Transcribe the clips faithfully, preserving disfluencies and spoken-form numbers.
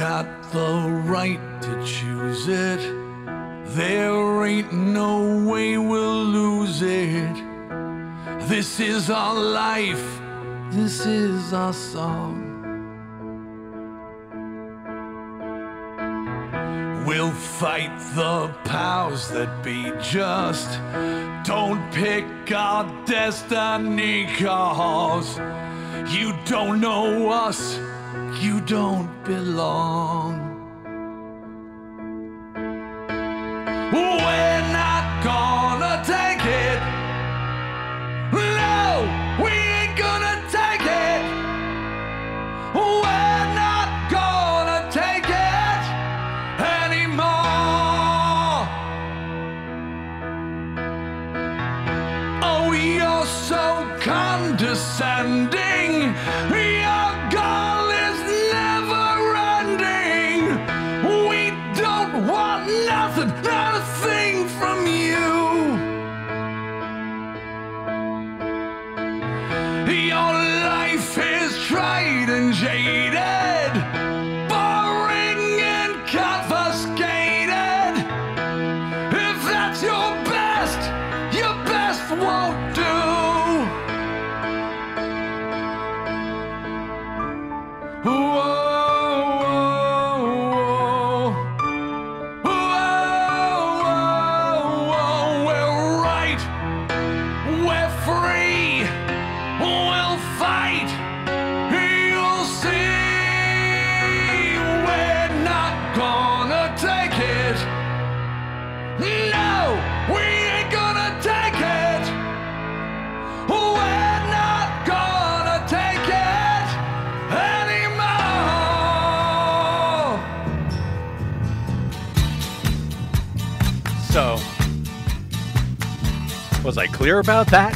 got the right to choose it. There ain't no way we'll lose it. This is our life, this is our song. We'll fight the powers that be, just don't pick our destiny, 'cause you don't know us, you don't belong. We're not gonna take it. No, we ain't gonna take it. We're not gonna take it anymore. Oh, you're so condescending. Your goal is never ending. We don't want nothing, not a thing from you. Your life is tried and jaded, boring and confiscated. If that's your best, your best won't do. Whoa, whoa, whoa. Whoa, whoa, we're right, we're free, we'll fight, you'll see. We're not gonna take it. No, we ain't gonna take it. We're not gonna take it anymore. So, was I clear about that?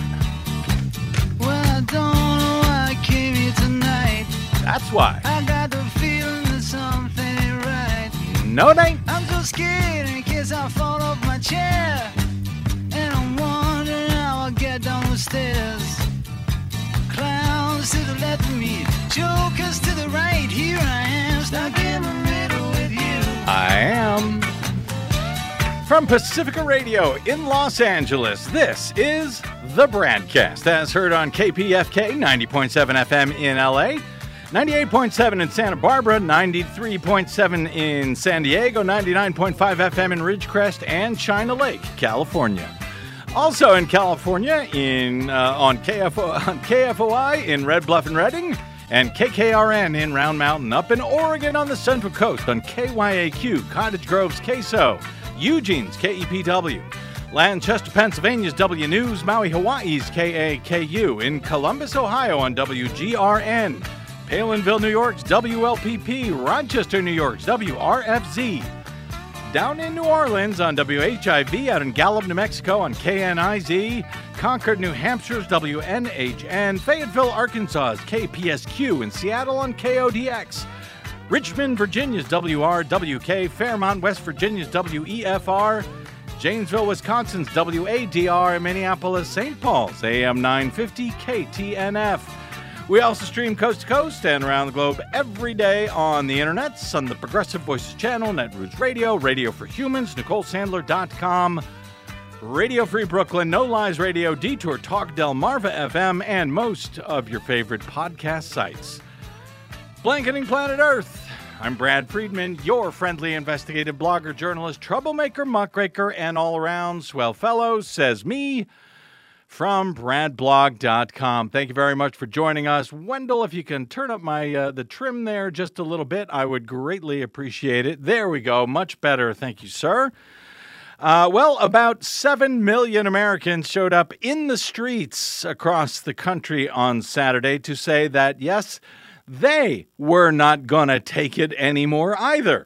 Well, I don't know why I came here tonight. That's why. I got the feeling that something ain't right. No, it ain't. I'm so scared in case I fall off my chair. And I'm wondering how I'll get down the stairs. Clowns to the left of me, jokers to the right. Here I am, stuck in the middle with you. I am. From Pacifica Radio in Los Angeles, this is The Bradcast, as heard on K P F K ninety point seven F M in L A, ninety-eight point seven in Santa Barbara, ninety-three point seven in San Diego, ninety-nine point five F M in Ridgecrest and China Lake, California. Also in California, in uh, on, K F O, on K F O I in Red Bluff and Redding, and K K R N in Round Mountain. Up in Oregon on the Central Coast on K Y A Q, Cottage Grove's K S O, Eugene's K E P W, Lancaster, Pennsylvania's W News, Maui, Hawaii's K A K U, in Columbus, Ohio on W G R N, Palinville, New York's W L P P, Rochester, New York's W R F Z, down in New Orleans on W H I V, out in Gallup, New Mexico on K N I Z, Concord, New Hampshire's W N H N, Fayetteville, Arkansas's K P S Q, in Seattle on K O D X, Richmond, Virginia's W R W K, Fairmont, West Virginia's W E F R, Janesville, Wisconsin's W A D R, and Minneapolis, Saint Paul's A M nine fifty K T N F. We also stream coast to coast and around the globe every day on the internets, on the Progressive Voices channel, Netroots Radio, Radio for Humans, Nicole Sandler dot com, Radio Free Brooklyn, No Lies Radio, Detour Talk, Delmarva F M, and most of your favorite podcast sites. Blanketing Planet Earth. I'm Brad Friedman, your friendly investigative blogger, journalist, troublemaker, muckraker, and all-around swell fellow, says me, from brad blog dot com. Thank you very much for joining us. Wendell, if you can turn up my uh, the trim there just a little bit, I would greatly appreciate it. There we go. Much better. Thank you, sir. Uh, well, about seven million Americans showed up in the streets across the country on Saturday to say that, yes, they were not going to take it anymore either.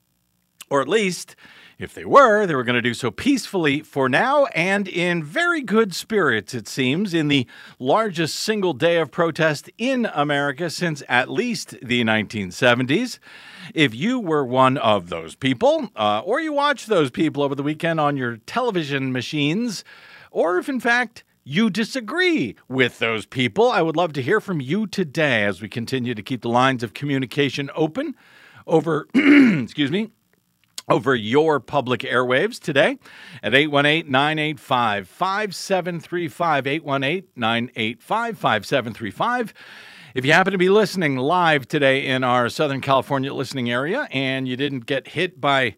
Or at least, if they were, they were going to do so peacefully for now and in very good spirits, it seems, in the largest single day of protest in America since at least the nineteen seventies. If you were one of those people, uh, or you watched those people over the weekend on your television machines, or if in fact you disagree with those people, I would love to hear from you today as we continue to keep the lines of communication open. over, excuse me, over your public airwaves today at eight one eight, nine eight five, five seven three five, eight one eight, nine eight five, five seven three five. If you happen to be listening live today in our Southern California listening area and you didn't get hit by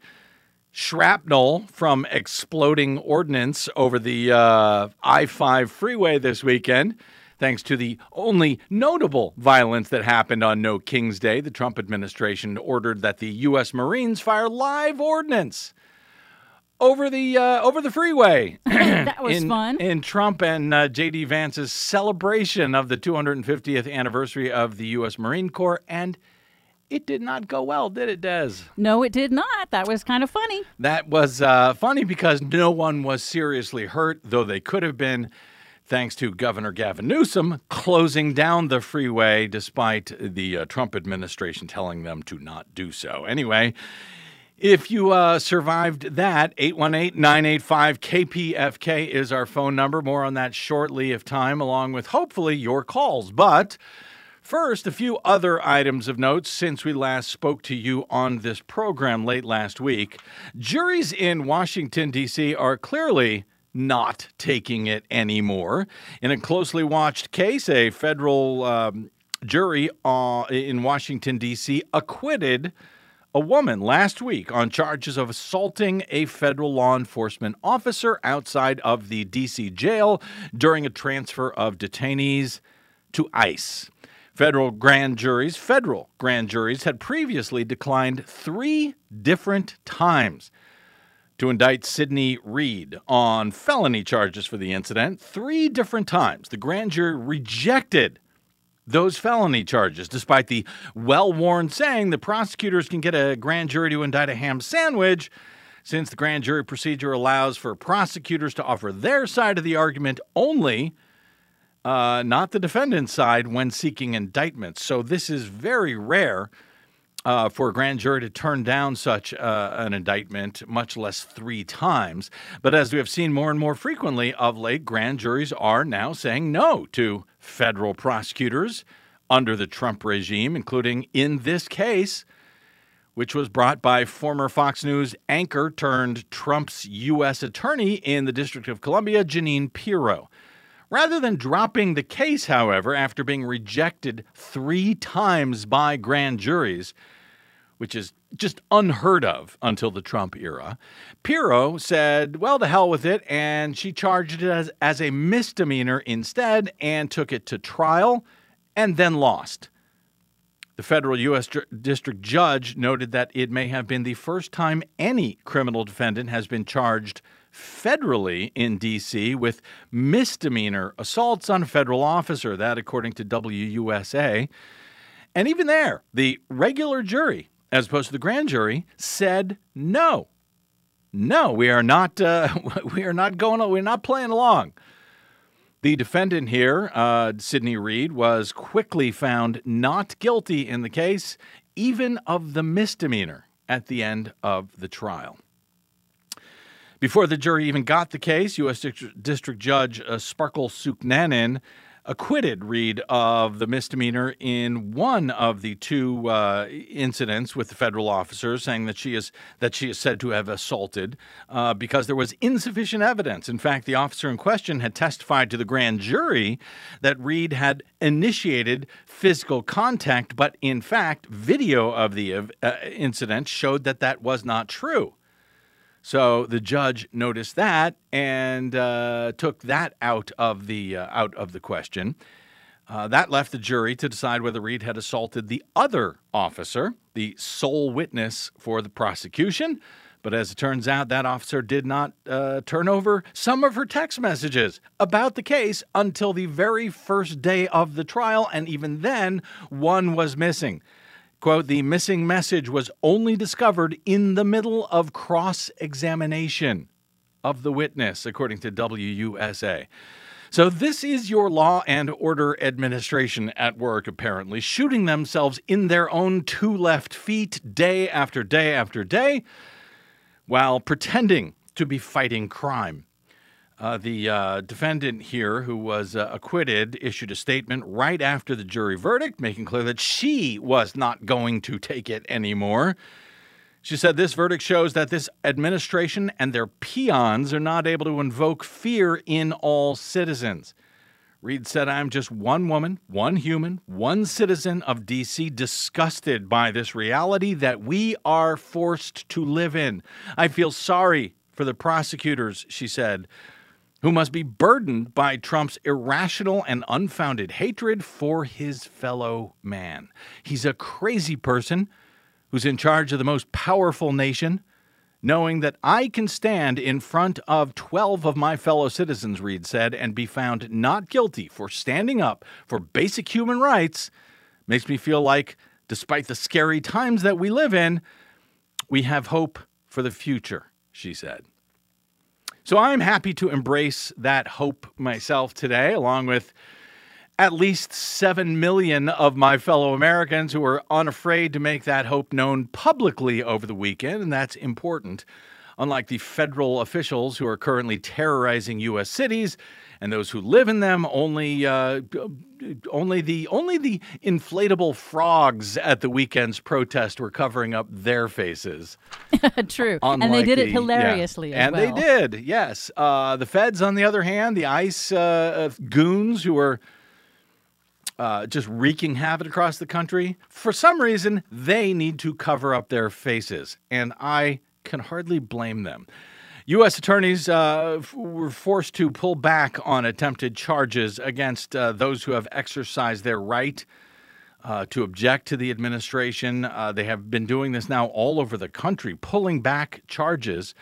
shrapnel from exploding ordnance over the uh, I five freeway this weekend, thanks to the only notable violence that happened on No King's Day, the Trump administration ordered that the U S Marines fire live ordnance over the uh, over the freeway. That was in, fun. In Trump and uh, J D. Vance's celebration of the two hundred fiftieth anniversary of the U S Marine Corps, and it did not go well, did it, Des? No, it did not. That was kind of funny. That was uh, funny because no one was seriously hurt, though they could have been, thanks to Governor Gavin Newsom closing down the freeway despite the uh, Trump administration telling them to not do so. Anyway, if you uh, survived that, eight one eight, nine eight five, K P F K is our phone number. More on that shortly if time, along with hopefully your calls. But first, a few other items of note since we last spoke to you on this program late last week. Juries in Washington, D C are clearly not taking it anymore. In a closely watched case, a federal um, jury uh, in Washington, D C acquitted a woman last week on charges of assaulting a federal law enforcement officer outside of the D C jail during a transfer of detainees to ICE. Federal grand juries, federal grand juries had previously declined three different times to indict Sidney Reed on felony charges for the incident. Three different times, the grand jury rejected those felony charges, despite the well-worn saying the prosecutors can get a grand jury to indict a ham sandwich, since the grand jury procedure allows for prosecutors to offer their side of the argument only, uh, not the defendant's side, when seeking indictments. So this is very rare Uh, for a grand jury to turn down such uh, an indictment, much less three times. But as we have seen more and more frequently of late, grand juries are now saying no to federal prosecutors under the Trump regime, including in this case, which was brought by former Fox News anchor turned Trump's U S attorney in the District of Columbia, Jeanine Pirro. Rather than dropping the case, however, after being rejected three times by grand juries, which is just unheard of until the Trump era, Pirro said, well, to hell with it, and she charged it as, as a misdemeanor instead and took it to trial and then lost. The federal U S district judge noted that it may have been the first time any criminal defendant has been charged federally in D C with misdemeanor assaults on a federal officer, that according to W U S A. And even there, the regular jury, as opposed to the grand jury, said no. No, we are not uh, we are not going we're not playing along. The defendant here, uh, Sidney Reed, was quickly found not guilty in the case, even of the misdemeanor at the end of the trial. Before the jury even got the case, U S District Judge uh, Sparkle Suknanen acquitted Reed of the misdemeanor in one of the two uh, incidents with the federal officers, saying that she is that she is said to have assaulted uh, because there was insufficient evidence. In fact, the officer in question had testified to the grand jury that Reed had initiated physical contact, but in fact, video of the uh, incident showed that that was not true. So the judge noticed that and uh, took that out of the uh, out of the question. Uh, that left the jury to decide whether Reed had assaulted the other officer, the sole witness for the prosecution. But as it turns out, that officer did not uh, turn over some of her text messages about the case until the very first day of the trial, and even then, one was missing. Quote, the missing message was only discovered in the middle of cross-examination of the witness, according to W U S A. So this is your law and order administration at work, apparently, shooting themselves in their own two left feet day after day after day while pretending to be fighting crime. Uh, the uh, defendant here, who was uh, acquitted, issued a statement right after the jury verdict, making clear that she was not going to take it anymore. She said this verdict shows that this administration and their peons are not able to invoke fear in all citizens. Reed said, I'm just one woman, one human, one citizen of D C, disgusted by this reality that we are forced to live in. I feel sorry for the prosecutors, she said, who must be burdened by Trump's irrational and unfounded hatred for his fellow man. He's a crazy person who's in charge of the most powerful nation, knowing that I can stand in front of twelve of my fellow citizens, Reed said, and be found not guilty for standing up for basic human rights, makes me feel like, despite the scary times that we live in, we have hope for the future, she said. So I'm happy to embrace that hope myself today, along with at least seven million of my fellow Americans who are unafraid to make that hope known publicly over the weekend, and that's important. Unlike the federal officials who are currently terrorizing U S cities and those who live in them, only uh, only the only the inflatable frogs at the weekend's protest were covering up their faces. True. Unlike and they did it the- hilariously yeah. as and well. they did, yes. Uh, the feds, on the other hand, the ICE uh, goons who were uh, just wreaking havoc across the country, for some reason, they need to cover up their faces. And I can hardly blame them. U S attorneys uh, f- were forced to pull back on attempted charges against uh, those who have exercised their right uh, to object to the administration. Uh, they have been doing this now all over the country, pulling back charges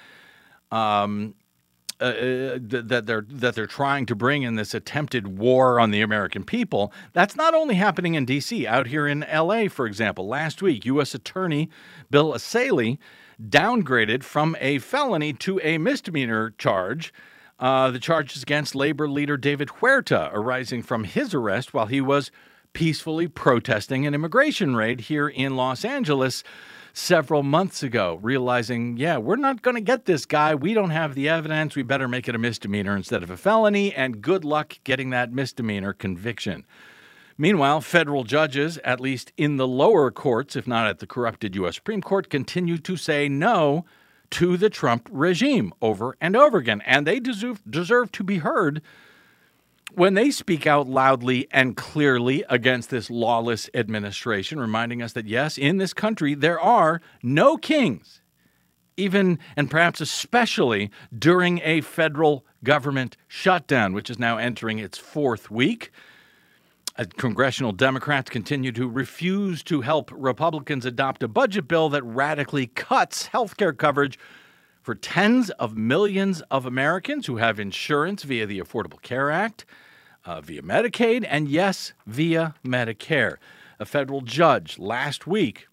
um, uh, uh, th- that they're that they're trying to bring in this attempted war on the American people. That's not only happening in D C. Out here in L A, for example, last week, U S Attorney Bill Asaley downgraded from a felony to a misdemeanor charge. Uh, the charges against labor leader David Huerta arising from his arrest while he was peacefully protesting an immigration raid here in Los Angeles several months ago, realizing, yeah, we're not going to get this guy. We don't have the evidence. We better make it a misdemeanor instead of a felony, and good luck getting that misdemeanor conviction. Meanwhile, federal judges, at least in the lower courts, if not at the corrupted U S Supreme Court, continue to say no to the Trump regime over and over again. And they deserve, deserve to be heard when they speak out loudly and clearly against this lawless administration, reminding us that, yes, in this country, there are no kings, even and perhaps especially during a federal government shutdown, which is now entering its fourth week. Uh, Congressional Democrats continue to refuse to help Republicans adopt a budget bill that radically cuts health care coverage for tens of millions of Americans who have insurance via the Affordable Care Act, uh, via Medicaid, and yes, via Medicare. A federal judge last week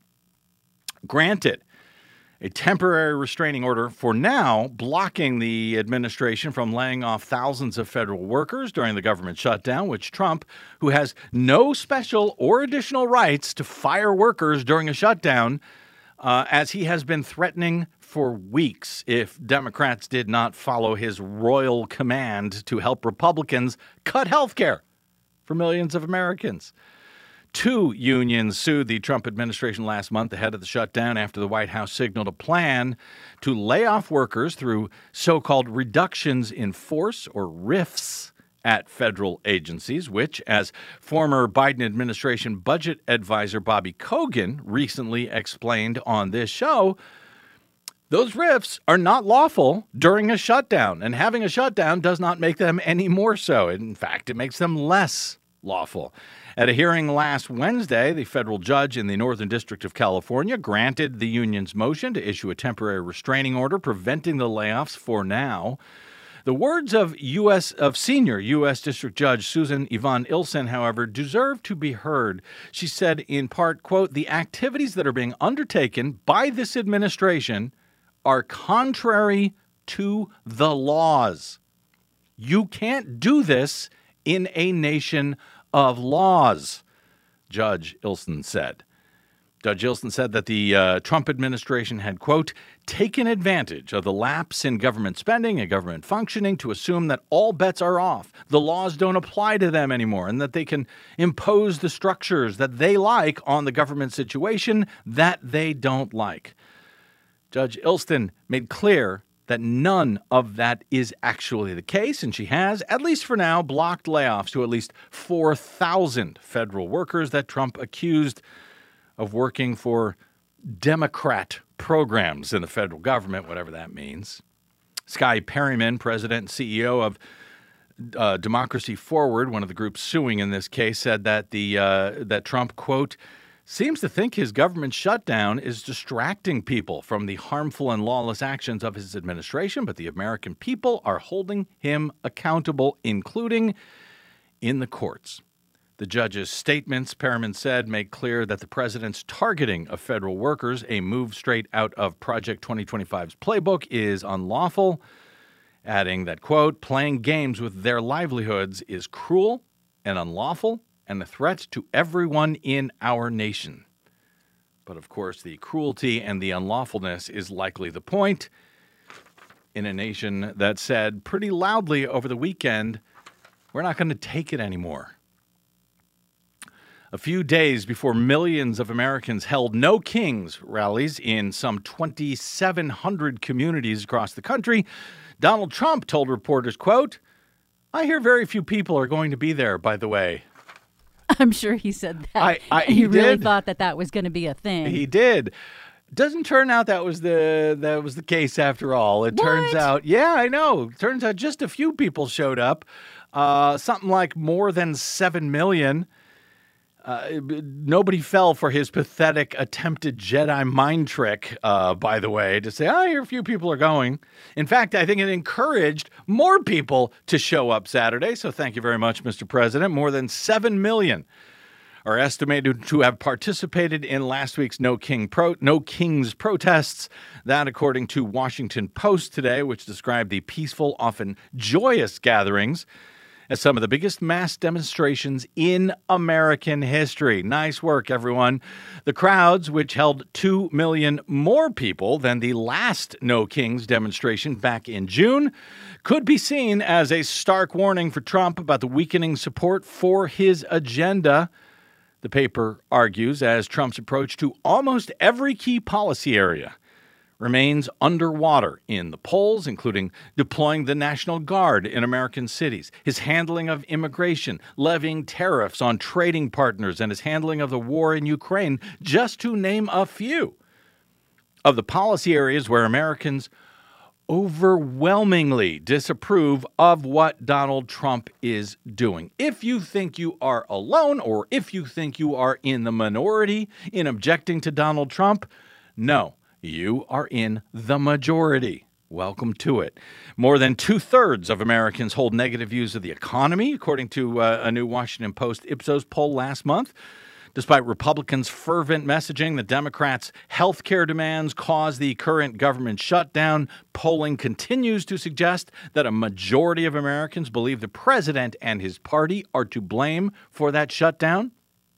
granted a temporary restraining order for now, blocking the administration from laying off thousands of federal workers during the government shutdown, which Trump, who has no special or additional rights to fire workers during a shutdown, uh, as he has been threatening for weeks if Democrats did not follow his royal command to help Republicans cut health care for millions of Americans. Two unions sued the Trump administration last month ahead of the shutdown after the White House signaled a plan to lay off workers through so-called reductions in force, or R I Fs, at federal agencies, which, as former Biden administration budget advisor Bobby Kogan recently explained on this show, those R I Fs are not lawful during a shutdown, and having a shutdown does not make them any more so. In fact, it makes them less lawful. At a hearing last Wednesday, the federal judge in the Northern District of California granted the union's motion to issue a temporary restraining order preventing the layoffs for now. The words of U S of senior U S District Judge Susan Yvonne Ilsen, however, deserve to be heard. She said in part, quote, "The activities that are being undertaken by this administration are contrary to the laws. You can't do this in a nation of laws," Judge Ilsen said. Judge Ilston said that the uh, Trump administration had, quote, taken advantage of the lapse in government spending and government functioning to assume that all bets are off, the laws don't apply to them anymore, and that they can impose the structures that they like on the government situation that they don't like. Judge Ilston made clear that none of that is actually the case, and she has, at least for now, blocked layoffs to at least four thousand federal workers that Trump accused of working for Democrat programs in the federal government, whatever that means. Sky Perryman, president and C E O of uh, Democracy Forward, one of the groups suing in this case, said that the uh, that Trump, quote, seems to think his government shutdown is distracting people from the harmful and lawless actions of his administration, but the American people are holding him accountable, including in the courts. The judge's statements, Perriman said, make clear that the president's targeting of federal workers, a move straight out of Project twenty twenty-five's playbook, is unlawful, adding that, quote, playing games with their livelihoods is cruel and unlawful and a threat to everyone in our nation. But, of course, the cruelty and the unlawfulness is likely the point in a nation that said pretty loudly over the weekend, we're not going to take it anymore. A few days before millions of Americans held No Kings rallies in some twenty-seven hundred communities across the country, Donald Trump told reporters, quote, I hear very few people are going to be there, by the way. I'm sure he said that. I, I, he he really did. thought that that was going to be a thing. He did. Doesn't turn out that was the that was the case after all. It What? turns out, yeah, I know. Turns out just a few people showed up. Uh, something like more than seven million. Uh, nobody fell for his pathetic attempted Jedi mind trick, uh, by the way, to say, oh, here a few people are going. In fact, I think it encouraged more people to show up Saturday. So thank you very much, Mister President. More than seven million are estimated to have participated in last week's No King Pro- No Kings protests. That, according to Washington Post today, which described the peaceful, often joyous gatherings as some of the biggest mass demonstrations in American history. Nice work, everyone. The crowds, which held two million more people than the last No Kings demonstration back in June, could be seen as a stark warning for Trump about the weakening support for his agenda. The paper argues as Trump's approach to almost every key policy area remains underwater in the polls, including deploying the National Guard in American cities, his handling of immigration, levying tariffs on trading partners, and his handling of the war in Ukraine, just to name a few of the policy areas where Americans overwhelmingly disapprove of what Donald Trump is doing. If you think you are alone, or if you think you are in the minority in objecting to Donald Trump, no. You are in the majority. Welcome to it. More than two-thirds of Americans hold negative views of the economy, according to uh, a new Washington Post Ipsos poll last month. Despite Republicans' fervent messaging that Democrats' health care demands cause the current government shutdown, polling continues to suggest that a majority of Americans believe the president and his party are to blame for that shutdown.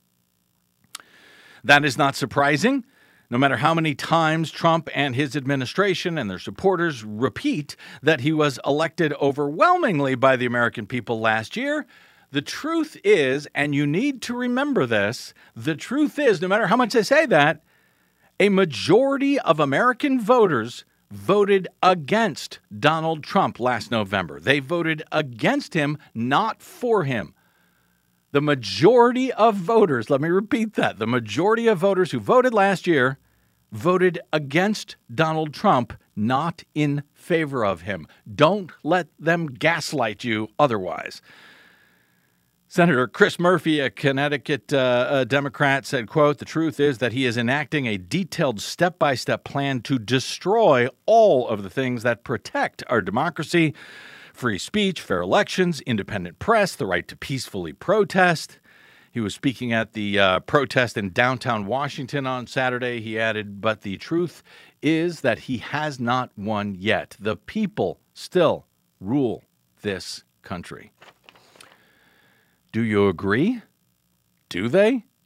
That is not surprising. No matter how many times Trump and his administration and their supporters repeat that he was elected overwhelmingly by the American people last year, the truth is, and you need to remember this, the truth is, no matter how much they say that, a majority of American voters voted against Donald Trump last November. They voted against him, not for him. The majority of voters, let me repeat that, the majority of voters who voted last year voted against Donald Trump, not in favor of him. Don't let them gaslight you otherwise. Senator Chris Murphy, a Connecticut uh, a Democrat, said, quote, the truth is that he is enacting a detailed step-by-step plan to destroy all of the things that protect our democracy, free speech, fair elections, independent press, the right to peacefully protest. He was speaking at the uh, protest in downtown Washington on Saturday. He added, but the truth is that he has not won yet. The people still rule this country. Do you agree? Do they?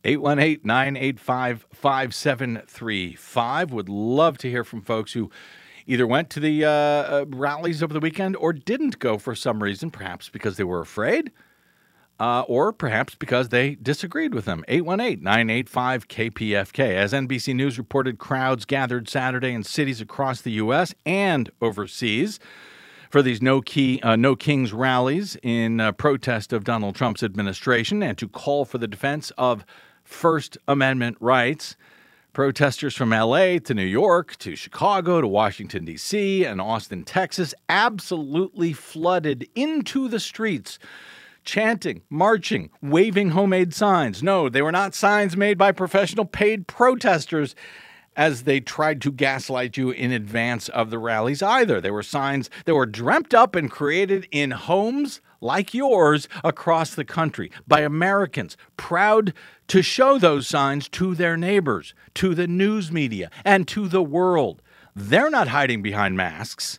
eight one eight, nine eight five, five seven three five. Would love to hear from folks who either went to the uh, uh, rallies over the weekend or didn't go for some reason, perhaps because they were afraid, uh, or perhaps because they disagreed with them. eight one eight, nine eight five, K P F K. As N B C News reported, crowds gathered Saturday in cities across the U S and overseas for these No, key, uh, no Kings rallies in uh, protest of Donald Trump's administration and to call for the defense of First Amendment rights. Protesters from L A to New York to Chicago to Washington, D C and Austin, Texas absolutely flooded into the streets, chanting, marching, waving homemade signs. No, they were not signs made by professional paid protesters, as they tried to gaslight you in advance of the rallies either. They were signs that were dreamt up and created in homes like yours across the country by Americans proud to show those signs to their neighbors, to the news media, and to the world. They're not hiding behind masks.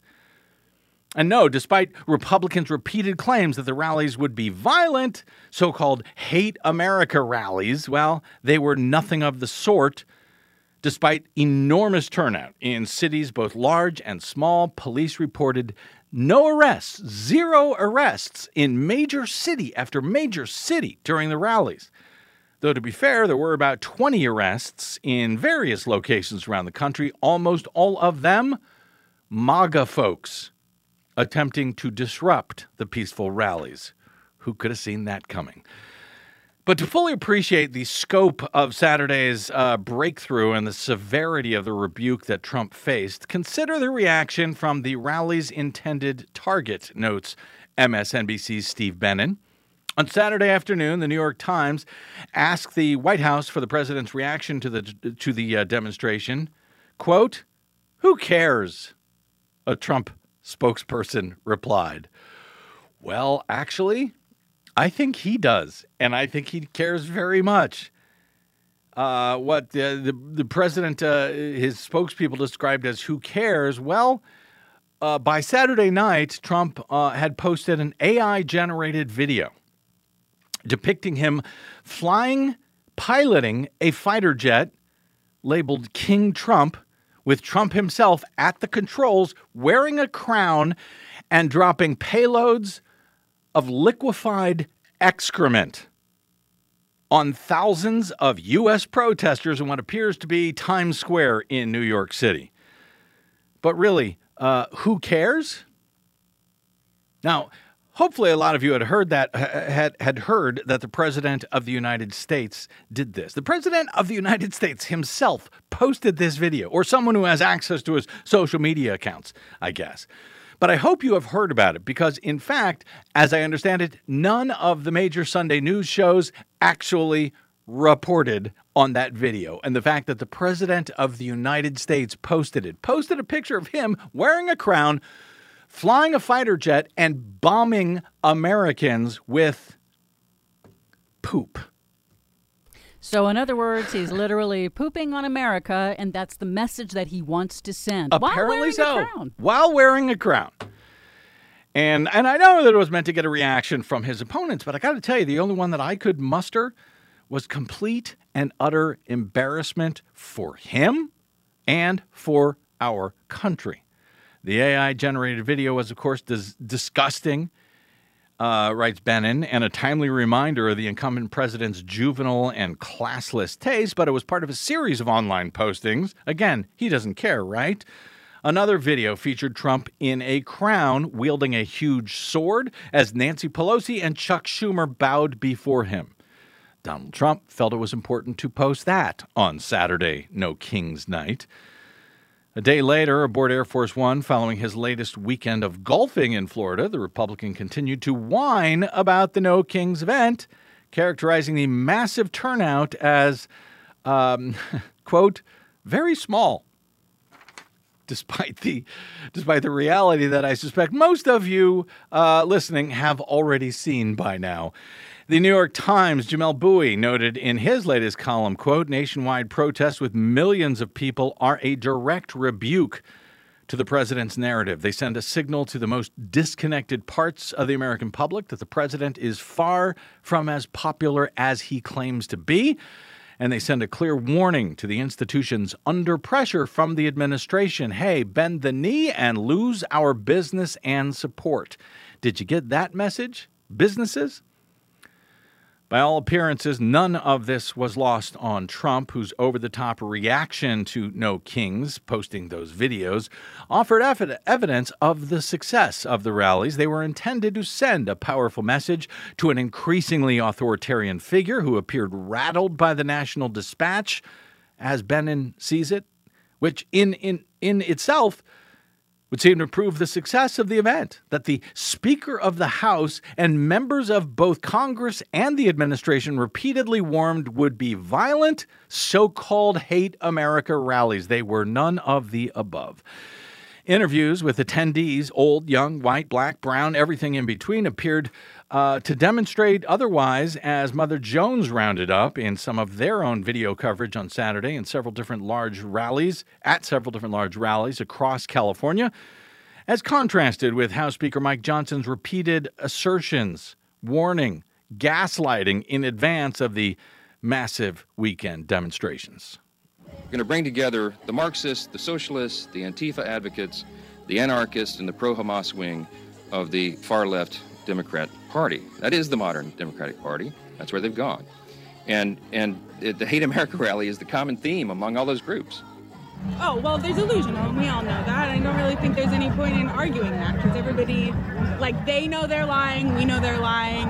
And no, despite Republicans' repeated claims that the rallies would be violent, so-called hate America rallies, well, they were nothing of the sort. Despite enormous turnout in cities both large and small, police reported no arrests, zero arrests in major city after major city during the rallies. Though, to be fair, there were about twenty arrests in various locations around the country, almost all of them MAGA folks attempting to disrupt the peaceful rallies. Who could have seen that coming? But to fully appreciate the scope of Saturday's uh, breakthrough and the severity of the rebuke that Trump faced, consider the reaction from the rally's intended target, notes M S N B C's Steve Bannon. On Saturday afternoon, the New York Times asked the White House for the president's reaction to the to the uh, demonstration. Quote, "Who cares?" a Trump spokesperson replied. Well, actually, I think he does, and I think he cares very much. Uh, what the, the, the president, uh, his spokespeople described as who cares, well, uh, by Saturday night, Trump uh, had posted an A I-generated video depicting him flying, piloting a fighter jet labeled King Trump, with Trump himself at the controls, wearing a crown and dropping payloads of liquefied excrement on thousands of U S protesters in what appears to be Times Square in New York City. But really, uh, who cares? Now, hopefully a lot of you had heard that had had heard that the President of the United States did this. The President of the United States himself posted this video, or someone who has access to his social media accounts, I guess. But I hope you have heard about it because, in fact, as I understand it, none of the major Sunday news shows actually reported on that video. And the fact that the President of the United States posted it, posted a picture of him wearing a crown, flying a fighter jet, and bombing Americans with poop. So, in other words, he's literally pooping on America, and that's the message that he wants to send. Apparently while wearing so. a crown. While wearing a crown. And and I know that it was meant to get a reaction from his opponents, but I got to tell you, the only one that I could muster was complete and utter embarrassment for him and for our country. The A I-generated video was, of course, dis- disgusting, uh, writes Bannon, and a timely reminder of the incumbent president's juvenile and classless taste, but it was part of a series of online postings. Again, he doesn't care, right? Another video featured Trump in a crown wielding a huge sword as Nancy Pelosi and Chuck Schumer bowed before him. Donald Trump felt it was important to post that on Saturday, No King's Night. A day later, aboard Air Force One, following his latest weekend of golfing in Florida, the Republican continued to whine about the No Kings event, characterizing the massive turnout as, um, quote, very small. Despite the, despite the reality that I suspect most of you uh, listening have already seen by now. The New York Times' Jamel Bowie noted in his latest column, quote, nationwide protests with millions of people are a direct rebuke to the president's narrative. They send a signal to the most disconnected parts of the American public that the president is far from as popular as he claims to be, And they send a clear warning to the institutions under pressure from the administration. Hey, bend the knee and lose our business and support. Did you get that message, businesses? By all appearances, none of this was lost on Trump, whose over-the-top reaction to No Kings, posting those videos, offered ev- evidence of the success of the rallies. They were intended to send a powerful message to an increasingly authoritarian figure who appeared rattled by the National Dispatch, as Benin sees it, which in, in, in itself would seem to prove the success of the event, that the Speaker of the House and members of both Congress and the administration repeatedly warned would be violent, so-called hate America rallies. They were none of the above. Interviews with attendees, old, young, white, black, brown, everything in between, appeared uh, to demonstrate otherwise, as Mother Jones rounded up in some of their own video coverage on Saturday in several different large rallies, at several different large rallies across California, as contrasted with House Speaker Mike Johnson's repeated assertions, warning, gaslighting in advance of the massive weekend demonstrations. We're going to bring together the Marxists, the socialists, the Antifa advocates, the anarchists, and the pro-Hamas wing of the far-left Democrat Party. That is the modern Democratic Party. That's where they've gone. And and it, the Hate America rally is the common theme among all those groups. Oh, well, there's delusional. We all know that. I don't really think there's any point in arguing that, because everybody, like, they know they're lying, we know they're lying.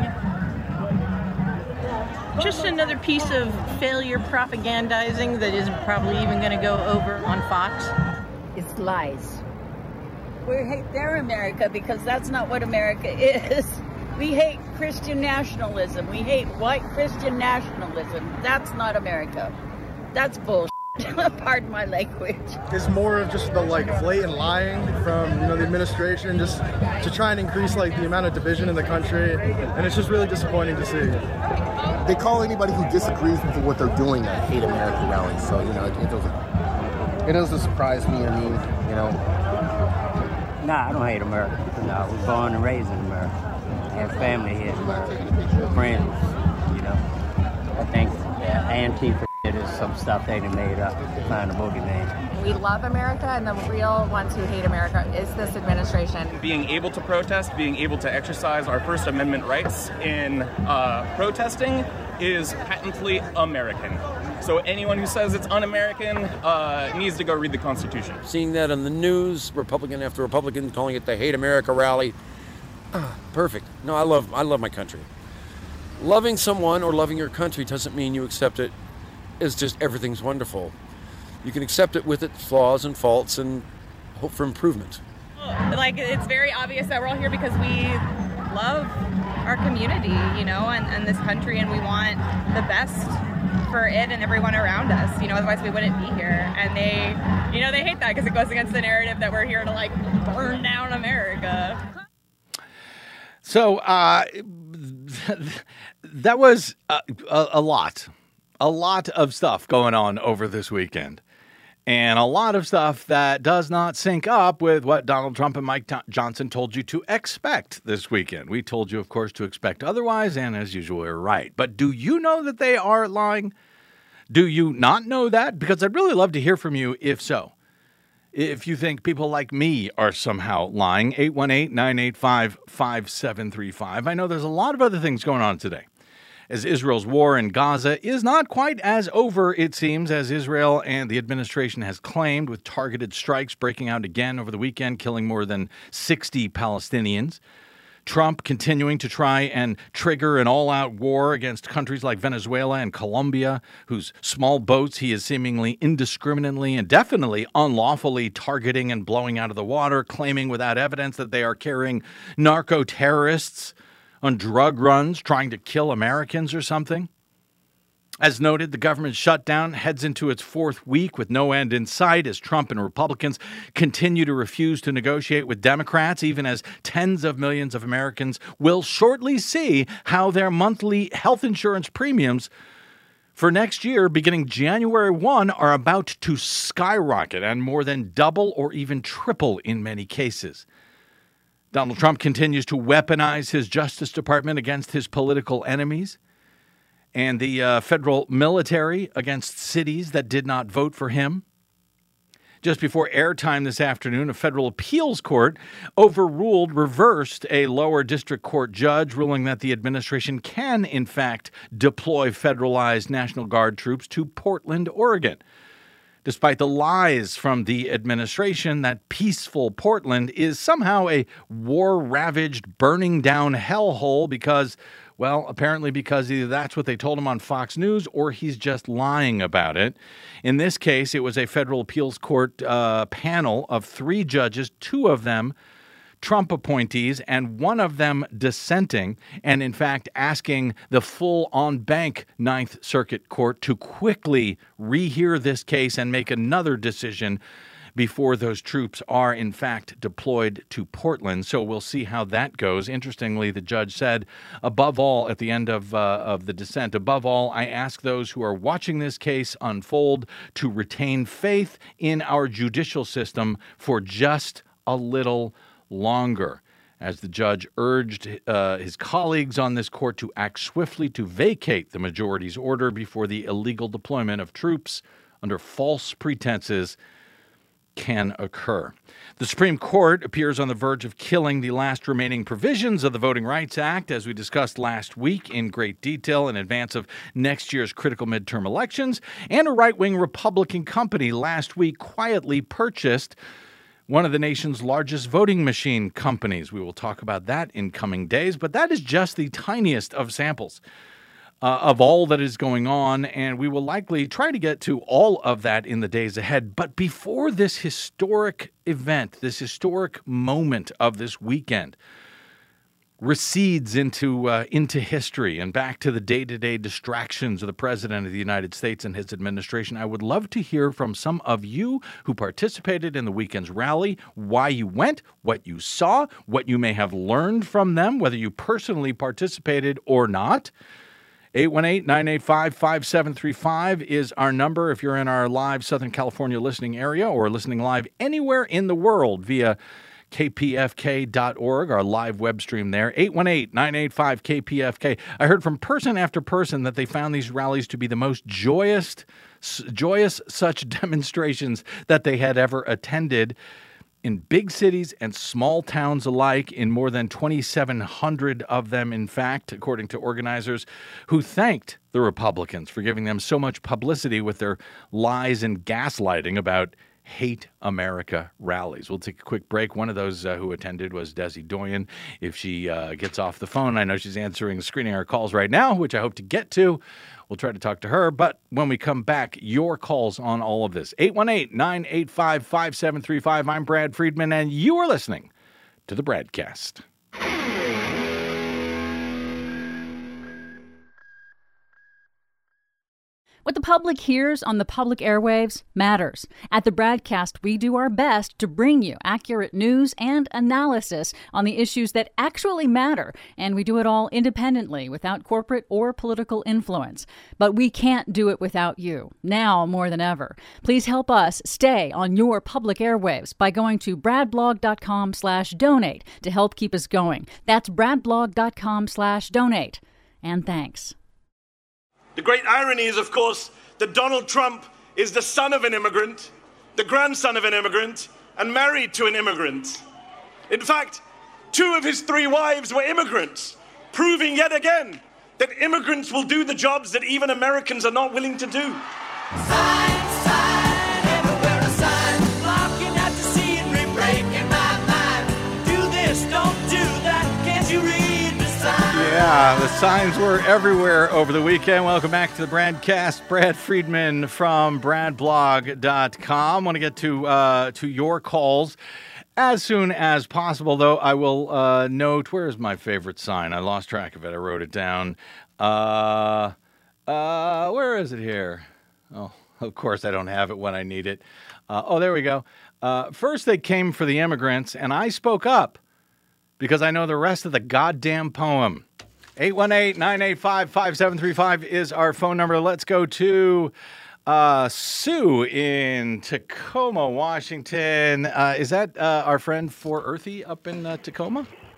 Just another piece of failure propagandizing that isn't probably even going to go over on Fox. It's lies. We hate their America because that's not what America is. We hate Christian nationalism. We hate white Christian nationalism. That's not America. That's bullshit. Pardon my language. It's more of just the like blatant lying from, you know, the administration, just to try and increase like the amount of division in the country, and it's just really disappointing to see. They call anybody who disagrees with what they're doing a Hate America rally, so you know it, it doesn't it doesn't surprise me. I mean, you know. Nah, I don't hate America. No, I was born and raised in America. I have family here in America, friends. You know, I think uh, Antifa is some stuff they done made up to find a boogeyman. We love America, and the real ones who hate America is this administration. Being able to protest, being able to exercise our First Amendment rights in uh, protesting is patently American. So anyone who says it's un-American uh, needs to go read the Constitution. Seeing that on the news, Republican after Republican calling it the Hate America rally, ah, perfect. No, I love I love my country. Loving someone or loving your country doesn't mean you accept it as just everything's wonderful. You can accept it with its flaws and faults and hope for improvement. Like, it's very obvious that we're all here because we love our community, you know, and, and this country, and we want the best for it and everyone around us, you know, otherwise we wouldn't be here. And they, you know, they hate that because it goes against the narrative that we're here to, like, burn down America. So uh, that was a, a, a lot, a lot of stuff going on over this weekend. And a lot of stuff that does not sync up with what Donald Trump and Mike Johnson told you to expect this weekend. We told you, of course, to expect otherwise, and as usual, we're right. But do you know that they are lying? Do you not know that? Because I'd really love to hear from you if so. If you think people like me are somehow lying, eight one eight, nine eight five, five seven three five. I know there's a lot of other things going on today, as Israel's war in Gaza is not quite as over, it seems, as Israel and the administration has claimed, with targeted strikes breaking out again over the weekend, killing more than sixty Palestinians. Trump continuing to try and trigger an all-out war against countries like Venezuela and Colombia, whose small boats he is seemingly indiscriminately and definitely unlawfully targeting and blowing out of the water, claiming without evidence that they are carrying narco-terrorists on drug runs, trying to kill Americans or something. As noted, the government shutdown heads into its fourth week with no end in sight as Trump and Republicans continue to refuse to negotiate with Democrats, even as tens of millions of Americans will shortly see how their monthly health insurance premiums for next year, beginning January first, are about to skyrocket and more than double or even triple in many cases. Donald Trump continues to weaponize his Justice Department against his political enemies. and the uh, federal military against cities that did not vote for him. Just before airtime this afternoon, a federal appeals court overruled, reversed a lower district court judge, ruling that the administration can, in fact, deploy federalized National Guard troops to Portland, Oregon. Despite the lies from the administration that peaceful Portland is somehow a war-ravaged, burning-down hellhole because, well, apparently because either that's what they told him on Fox News or he's just lying about it. In this case, it was a federal appeals court uh, panel of three judges, two of them Trump appointees, and one of them dissenting, and in fact asking the full en banc Ninth Circuit Court to quickly rehear this case and make another decision before those troops are in fact deployed to Portland. So we'll see how that goes. Interestingly, the judge said, above all, at the end of uh, of the dissent, above all, I ask those who are watching this case unfold to retain faith in our judicial system for just a little longer, as the judge urged uh, his colleagues on this court to act swiftly to vacate the majority's order before the illegal deployment of troops under false pretenses can occur. The Supreme Court appears on the verge of killing the last remaining provisions of the Voting Rights Act, as we discussed last week in great detail in advance of next year's critical midterm elections, and a right-wing Republican company last week quietly purchased one of the nation's largest voting machine companies. We will talk about that in coming days, but that is just the tiniest of samples uh, of all that is going on, and we will likely try to get to all of that in the days ahead. But before this historic event, this historic moment of this weekend recedes into uh, into history and back to the day-to-day distractions of the President of the United States and his administration, I would love to hear from some of you who participated in the weekend's rally, why you went, what you saw, what you may have learned from them, whether you personally participated or not. eight one eight, nine eight five, five seven three five is our number if you're in our live Southern California listening area or listening live anywhere in the world via K P F K dot org, our live web stream there, eight one eight, nine eight five, K P F K. I heard from person after person that they found these rallies to be the most joyous, joyous such demonstrations that they had ever attended in big cities and small towns alike, in more than twenty-seven hundred of them, in fact, according to organizers, who thanked the Republicans for giving them so much publicity with their lies and gaslighting about Hate America rallies. We'll take a quick break. One of those uh, who attended was Desi Doyen. If she uh, gets off the phone, I know she's answering, screening our calls right now, which I hope to get to. We'll try to talk to her. But when we come back, your calls on all of this. eight one eight, nine eight five, five seven three five. I'm Brad Friedman, and you are listening to The Bradcast. What the public hears on the public airwaves matters. At the Bradcast, we do our best to bring you accurate news and analysis on the issues that actually matter, and we do it all independently, without corporate or political influence. But we can't do it without you, now more than ever. Please help us stay on your public airwaves by going to bradblog.com slash donate to help keep us going. That's bradblog.com slash donate. And thanks. The great irony is, of course, that Donald Trump is the son of an immigrant, the grandson of an immigrant, and married to an immigrant. In fact, two of his three wives were immigrants, proving yet again that immigrants will do the jobs that even Americans are not willing to do. Sign, sign, everywhere a sign, blocking out to see and re-breaking my mind. Do this, don't do that, can't you read the sign? Yeah, the signs were everywhere over the weekend. Welcome back to the Bradcast. Brad Friedman from brad blog dot com. Want to get to uh, to your calls as soon as possible, though. I will uh, note, where's my favorite sign? I lost track of it. I wrote it down. Uh, uh, where is it here? Oh, of course I don't have it when I need it. Uh, oh, there we go. Uh, first they came for the immigrants, and I spoke up because I know the rest of the goddamn poem. eight one eight, nine eight five, five seven three five is our phone number. Let's go to uh, Sue in Tacoma, Washington. Uh, is that uh, our friend For Earthy up in uh, Tacoma? Yeah,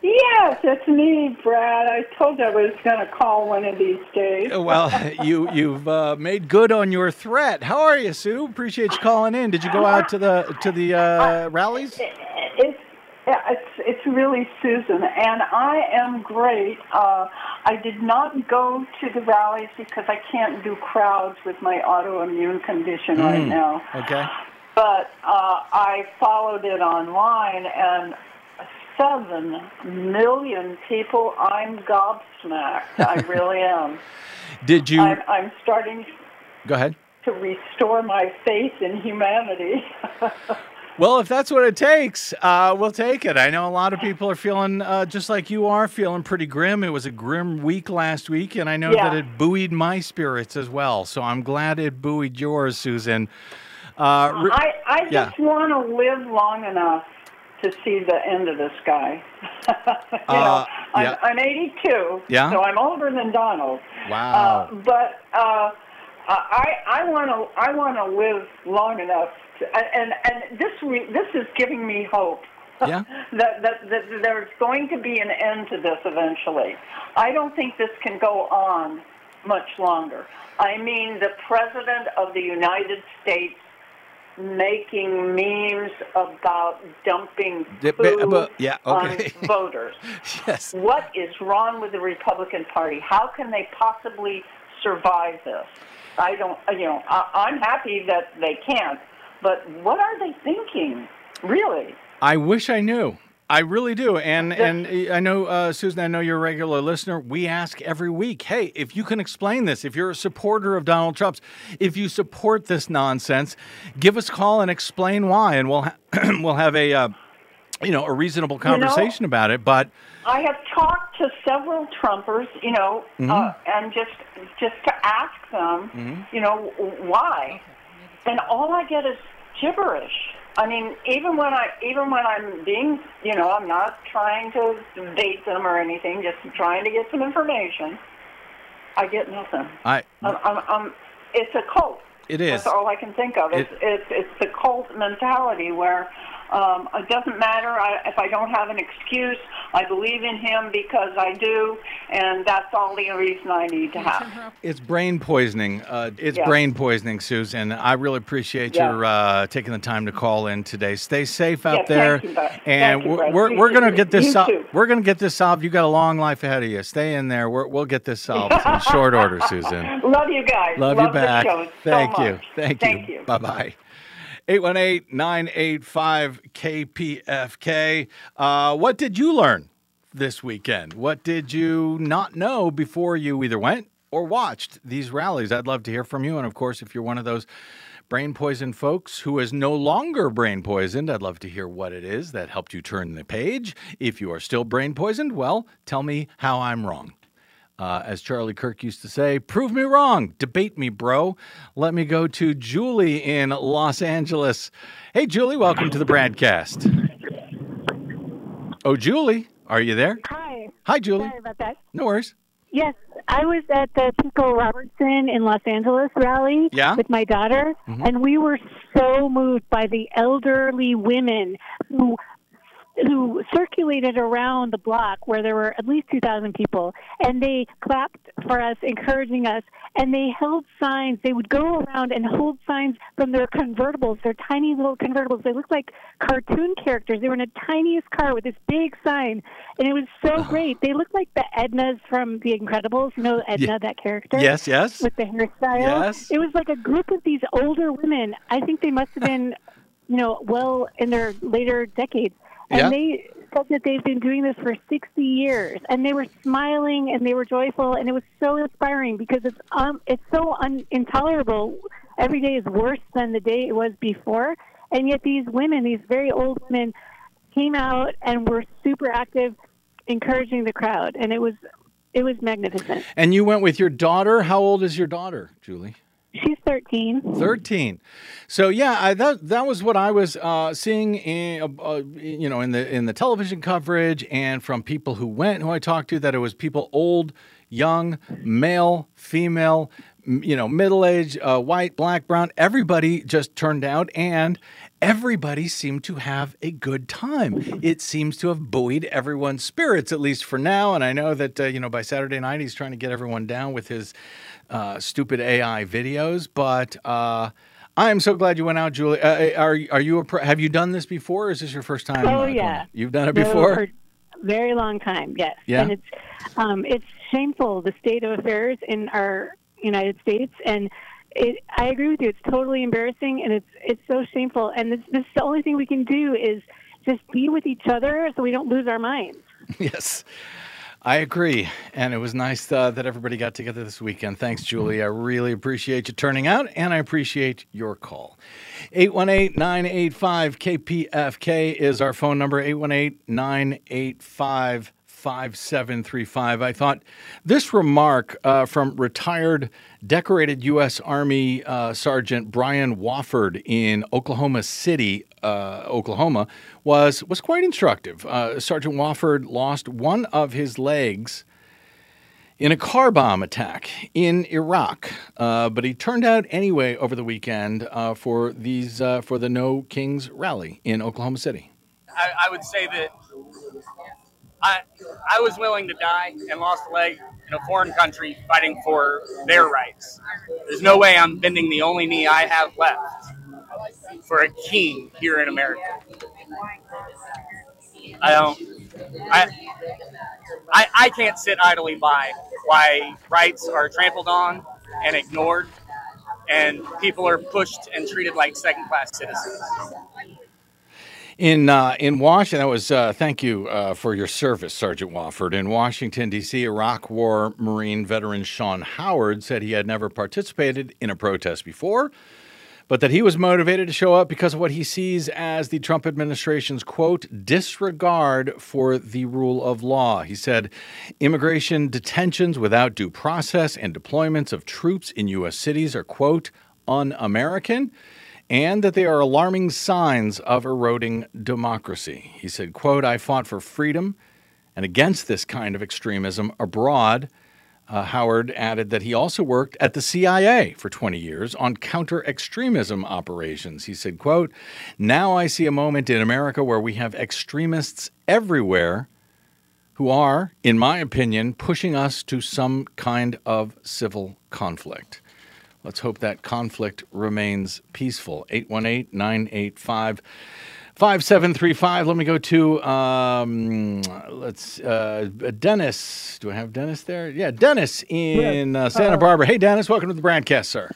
Yes, it's me, Brad. I told you I was going to call one of these days. Well, you you've uh, made good on your threat. How are you, Sue? Appreciate you calling in. Did you go out to the to the uh, rallies? It's it's it's really Susan, and I am great. Uh, I did not go to the rallies because I can't do crowds with my autoimmune condition mm, right now. Okay. But uh, I followed it online, and seven million people. I'm gobsmacked. I really am. Did you? I'm, I'm starting. Go ahead. To restore my faith in humanity. Well, if that's what it takes, uh, we'll take it. I know a lot of people are feeling uh, just like you are, feeling pretty grim. It was a grim week last week, and I know yeah. that it buoyed my spirits as well. So I'm glad it buoyed yours, Susan. Uh, re- I, I yeah. just want to live long enough to see the end of this guy. you uh, know, I'm, yeah. I'm eighty-two, yeah? so I'm older than Donald. Wow. Uh, but uh, I I want to I want to live long enough, to, and and this re, this is giving me hope. Yeah. that, that that there's going to be an end to this eventually. I don't think this can go on much longer. I mean, the President of the United States making memes about dumping food yeah, okay. on voters. Yes. What is wrong with the Republican Party? How can they possibly survive this? I don't, you know, I, I'm happy that they can't, but what are they thinking, really? I wish I knew. I really do. And and I know, uh, Susan, I know you're a regular listener. We ask every week, hey, if you can explain this, if you're a supporter of Donald Trump's, if you support this nonsense, give us a call and explain why. And we'll, ha- we'll have a, uh, you know, a reasonable conversation you know, about it. But I have talked to several Trumpers, you know, mm-hmm. uh, and just just to ask them, mm-hmm. you know, why. And all I get is gibberish. I mean, even when I, even when I'm being, you know, I'm not trying to bait them or anything, just trying to get some information. I get nothing. I, I'm, I'm, I'm, it's a cult. It is. That's all I can think of. It's, It- it's, it's the cult mentality where um, it doesn't matter I, if I don't have an excuse. I believe in him because I do, and that's all the reason I need to have. It's brain poisoning. Uh, it's Yeah. brain poisoning, Susan. I really appreciate Yeah. your uh, taking the time to call in today. Stay safe out Yeah, there, thank you, Beth. and Thank you, we're Brett. we're, You we're gonna too. get this You solved. too. We're gonna get this solved. You got a long life ahead of you. Stay in there. We're, we'll get this solved in short order, Susan. Love you guys. Love, Love you back. The show so Thank you. much. Thank, Thank you. you. Bye bye. eight one eight, nine eight five, K P F K. Uh, what did you learn this weekend? What did you not know before you either went or watched these rallies? I'd love to hear from you. And of course, if you're one of those brain poisoned folks who is no longer brain poisoned, I'd love to hear what it is that helped you turn the page. If you are still brain poisoned, well, tell me how I'm wrong. Uh, as Charlie Kirk used to say, prove me wrong, debate me, bro. Let me go to Julie in Los Angeles. Hey, Julie, welcome to the broadcast. Oh, Julie, are you there? Hi. Hi, Julie. Sorry about that. No worries. Yes, I was at the Pico Robertson in Los Angeles rally Yeah? with my daughter, Mhm. and we were so moved by the elderly women who who circulated around the block where there were at least two thousand people, and they clapped for us, encouraging us, and they held signs. They would go around and hold signs from their convertibles, their tiny little convertibles. They looked like cartoon characters. They were in a tiniest car with this big sign, and it was so great. They looked like the Ednas from The Incredibles, you know Edna, Ye- that character? Yes, yes. With the hairstyle. Yes. It was like a group of these older women. I think they must have been, you know, well in their later decades. And Yeah. they said that they've been doing this for sixty years, and they were smiling and they were joyful, and it was so inspiring because it's um it's so un- intolerable. Every day is worse than the day it was before, and yet these women, these very old women, came out and were super active, encouraging the crowd, and it was it was magnificent. And you went with your daughter. How old is your daughter, Julie? She's thirteen. thirteen. So yeah, I, that that was what I was uh, seeing in uh, uh, you know in the in the television coverage and from people who went, who I talked to, that it was people old, young, male, female, you know, middle-aged, uh, white, black, brown, everybody just turned out, and everybody seemed to have a good time. It seems to have buoyed everyone's spirits, at least for now. And I know that, uh, you know, by Saturday night, he's trying to get everyone down with his uh, stupid A I videos. But uh, I am so glad you went out, Julie. Uh, are are you a pro- have you done this before, or is this your first time? Oh, uh, yeah. You've done it No, before? for a very long time, yes. Yeah. And it's, um, it's shameful, the state of affairs in our United States. And It, I agree with you. It's totally embarrassing, and it's it's so shameful. And this, this the only thing we can do is just be with each other so we don't lose our minds. Yes, I agree. And it was nice uh, that everybody got together this weekend. Thanks, Julie. I really appreciate you turning out, and I appreciate your call. eight one eight, nine eight five, K P F K is our phone number, eight one eight, nine eight five, five seven three five. I thought this remark uh, from retired decorated U S Army uh, Sergeant Brian Wofford in Oklahoma City, uh, Oklahoma, was was quite instructive. Uh, Sergeant Wofford lost one of his legs in a car bomb attack in Iraq, uh, but he turned out anyway over the weekend uh, for these uh, for the No Kings rally in Oklahoma City. I, I would say that I I was willing to die and lost a leg in a foreign country fighting for their rights. There's no way I'm bending the only knee I have left for a king here in America. I don't. I I, I can't sit idly by why rights are trampled on and ignored, and people are pushed and treated like second-class citizens. In uh, in Washington, that was uh, thank you uh, for your service, Sergeant Wofford. In Washington, D C, Iraq War Marine veteran Sean Howard said he had never participated in a protest before, but that he was motivated to show up because of what he sees as the Trump administration's, quote, disregard for the rule of law. He said immigration detentions without due process and deployments of troops in U S cities are, quote, un-American, and that they are alarming signs of eroding democracy. He said, quote, I fought for freedom and against this kind of extremism abroad. Uh, Howard added that he also worked at the C I A for twenty years on counter-extremism operations. He said, quote, now I see a moment in America where we have extremists everywhere who are, in my opinion, pushing us to some kind of civil conflict. Let's hope that conflict remains peaceful. eight one eight, nine eight five, five seven three five. Let me go to, um, let's, uh, Dennis. Do I have Dennis there? Yeah, Dennis in uh, Santa uh, Barbara. Hey, Dennis, welcome to the broadcast, sir.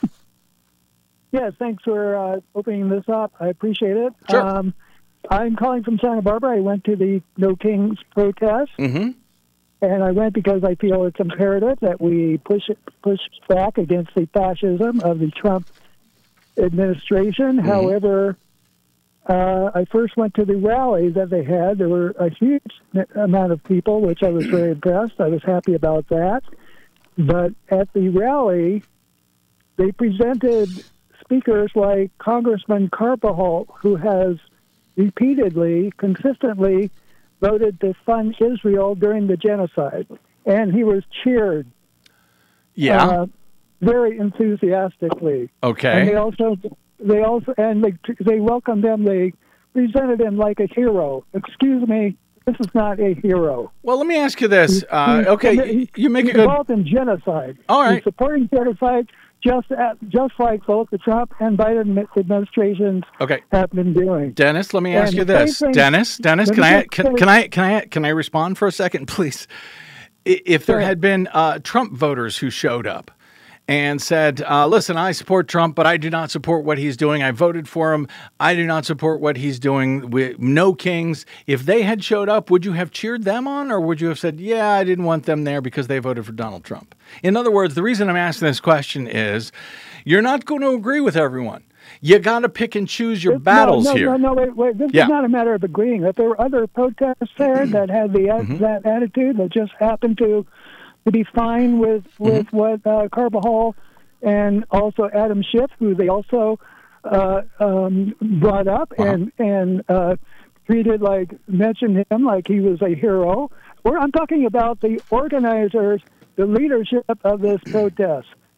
Yes, thanks for uh, opening this up. I appreciate it. Sure. Um, I'm calling from Santa Barbara. I went to the No Kings protest. Mm-hmm. And I went because I feel it's imperative that we push push back against the fascism of the Trump administration. Mm-hmm. However, uh, I first went to the rally that they had. There were a huge amount of people, which I was very impressed. I was happy about that. But at the rally, they presented speakers like Congressman Carvajal, who has repeatedly, consistently voted to fund Israel during the genocide, and he was cheered. Yeah, uh, very enthusiastically. Okay, and they also, they also, and they they welcomed him. They presented him like a hero. Excuse me, this is not a hero. Well, let me ask you this. Uh, okay, he, you make he's a good. involved in genocide. All right, he's supporting genocide. Just at, just like both the Trump and Biden administrations okay. have been doing. Dennis, let me ask and you this. thing, Dennis, Dennis, can I can, can I can I can I respond for a second, please? If there had been uh, Trump voters who showed up and said, uh, listen, I support Trump, but I do not support what he's doing. I voted for him. I do not support what he's doing. With No Kings. If they had showed up, would you have cheered them on, or would you have said, yeah, I didn't want them there because they voted for Donald Trump? In other words, the reason I'm asking this question is you're not going to agree with everyone. You got to pick and choose your battles no, no, here. No, no, wait, wait. This yeah. is not a matter of agreeing. If there were other protests there that had the mm-hmm. that attitude that just happened to to be fine with, with mm-hmm. what uh, Carvajal and also Adam Schiff, who they also uh, um, brought up uh-huh. and and uh, treated like, mentioned him like he was a hero. Or I'm talking about the organizers, the leadership of this protest.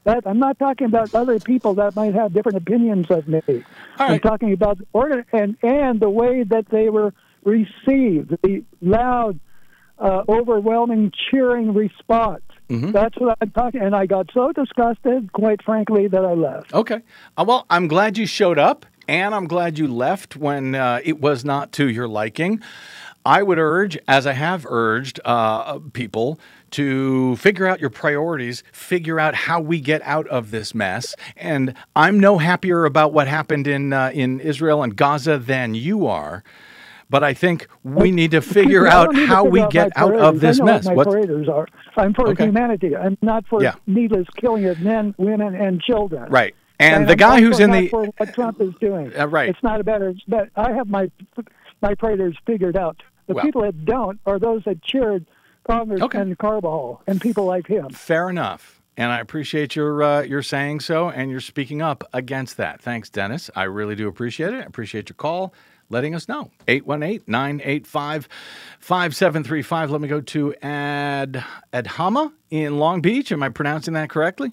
That, I'm not talking about other people that might have different opinions of me. I'm talking about the organ and and the way that they were received, the loud, uh, overwhelming cheering response. Mm-hmm. That's what I'm talking. And I got so disgusted, quite frankly, that I left. Okay. Uh, well, I'm glad you showed up, and I'm glad you left when uh, it was not to your liking. I would urge, as I have urged uh, people, to figure out your priorities, figure out how we get out of this mess. And I'm no happier about what happened in uh, in Israel and Gaza than you are. But I think we need to figure out how we get out of this mess. I know what my paraders are. I'm for Okay. humanity. I'm not for Yeah. needless killing of men, women, and children. Right. And the I'm guy also who's in not the for what Trump is doing. Uh, right. It's not a better. But I have my my paraders figured out. The Well. people that don't are those that cheered Congressman Carbajal and people like him. Fair enough. And I appreciate your uh, your saying so, and you're speaking up against that. Thanks, Dennis. I really do appreciate it. I appreciate your call, letting us know. eight one eight, nine eight five, five seven three five. Let me go to Ad Adhama in Long Beach. Am I pronouncing that correctly?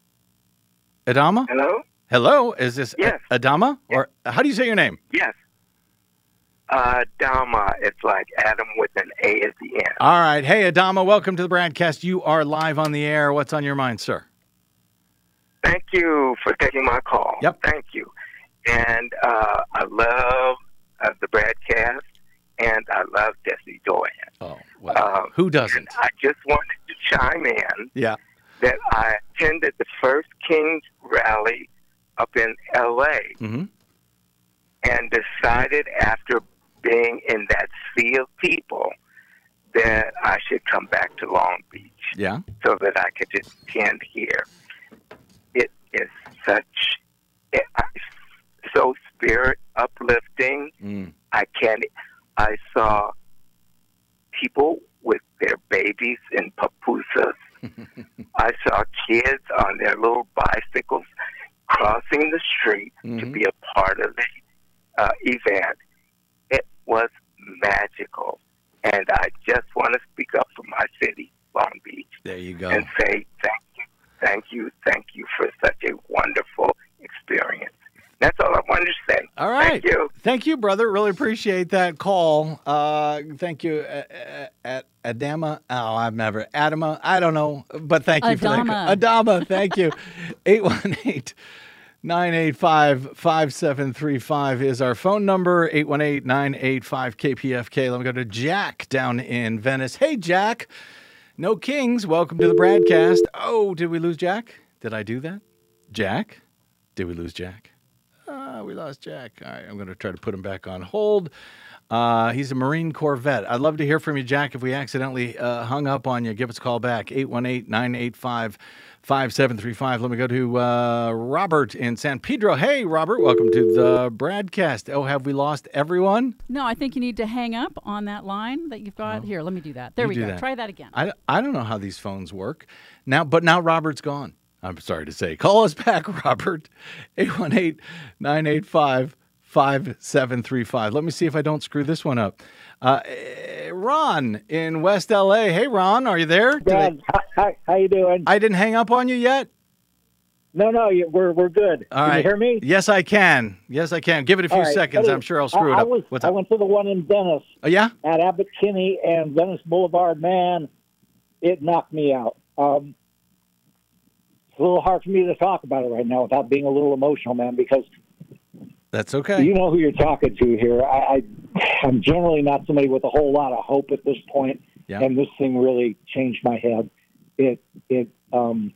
Adama? Hello? Hello? Is this Yes. Adama? Or how do you say your name? Yes. Uh, Dama, it's like Adam with an A at the end. All right. Hey, Adama, welcome to the broadcast. You are live on the air. What's on your mind, sir? Thank you for taking my call. Yep. Thank you. And uh, I love uh, the broadcast, and I love Jesse Doyen. Oh, well, who doesn't? I just wanted to chime in Yeah. that I attended the first King's rally up in L A Mm-hmm. and decided after being in that sea of people that I should come back to Long Beach Yeah. so that I could just attend here. It is such, it, so spirit uplifting. Mm. I can't, I saw people with their babies in pupusas. I saw kids on their little bicycles crossing the street to Mhm. be a part of the uh, event. It was magical. And I just want to speak up for my city, Long Beach, There you go. and say thank you, thank you, thank you for such a wonderful experience. That's all I wanted to say. All right. Thank you. Thank you, brother. Really appreciate that call. Uh, thank you, uh, uh, Adama. Oh, I've never. Adama. I don't know. But thank you for Adama. that. Adama. Thank you. eight one eight, nine eight five, five seven three five is our phone number. eight one eight, nine eight five, K P F K. Let me go to Jack down in Venice. Hey, Jack. No Kings. Welcome to the broadcast. Oh, did we lose Jack? Did I do that? Jack? Did we lose Jack? Ah, we lost Jack. All right, I'm going to try to put him back on hold. Uh, he's a Marine Corps vet. I'd love to hear from you, Jack. If we accidentally uh, hung up on you, give us a call back. eight one eight, nine eight five, five seven three five. Let me go to uh, Robert in San Pedro. Hey, Robert. Welcome to the broadcast. Oh, have we lost everyone? No, I think you need to hang up on that line that you've got. Here, let me do that. There You we do go. that. Try that again. I, I don't know how these phones work. Now, but now Robert's gone. I'm sorry to say. Call us back, Robert. eight one eight, nine eight five, five seven three five. Let me see if I don't screw this one up. Uh, eh, Ron in West L A. Hey, Ron, are you there? Did I- Dad, hi, how you doing? I didn't hang up on you yet? No, no, you- we're we're good. All Can right. you hear me? Yes, I can. Yes, I can. Give it a few All right. seconds. Hey, I'm sure I'll screw I, it I up. was, What's I up? went to the one in Venice. Oh, yeah? At Abbot Kinney and Venice Boulevard. Man, it knocked me out. Um, it's a little hard for me to talk about it right now without being a little emotional, man, because That's okay. you know who you're talking to here. I, I, I'm generally not somebody with a whole lot of hope at this point, Yeah. and this thing really changed my head. It, it, um,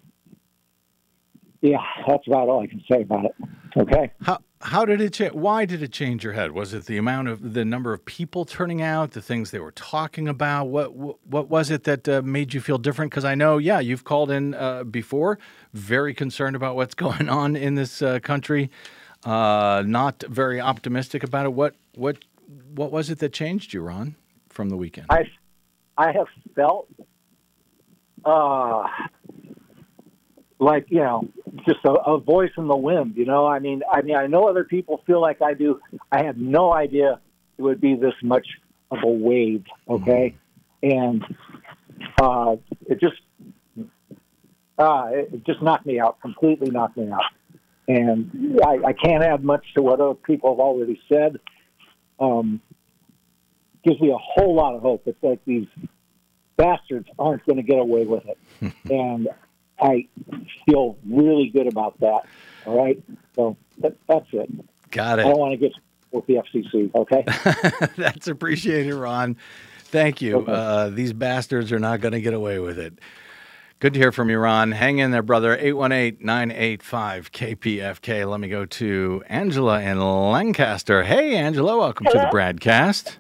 yeah, that's about all I can say about it. Okay. How how did it change? Why did it change your head? Was it the amount of the number of people turning out, the things they were talking about? What what, what was it that uh, made you feel different? Because I know, yeah, you've called in uh, before, very concerned about what's going on in this uh, country, uh, not very optimistic about it. What what what was it that changed you, Ron, from the weekend? I, I have felt uh, like, you know, just a, a voice in the wind, you know? I mean, I mean, I know other people feel like I do. I had no idea it would be this much of a wave, okay? And uh, it just, Uh, it just knocked me out, completely knocked me out. And I, I can't add much to what other people have already said. Um, gives me a whole lot of hope. It's like these bastards aren't going to get away with it. And I feel really good about that. All right? So that, that's it. Got it. I don't want to get with the F C C, okay? That's appreciated, Ron. Thank you. Okay. Uh, these bastards are not going to get away with it. Good to hear from you, Ron. Hang in there, brother. eight one eight, nine eight five, K P F K. Let me go to Angela in Lancaster. Hey, Angela. Welcome Hello? to the Broadcast.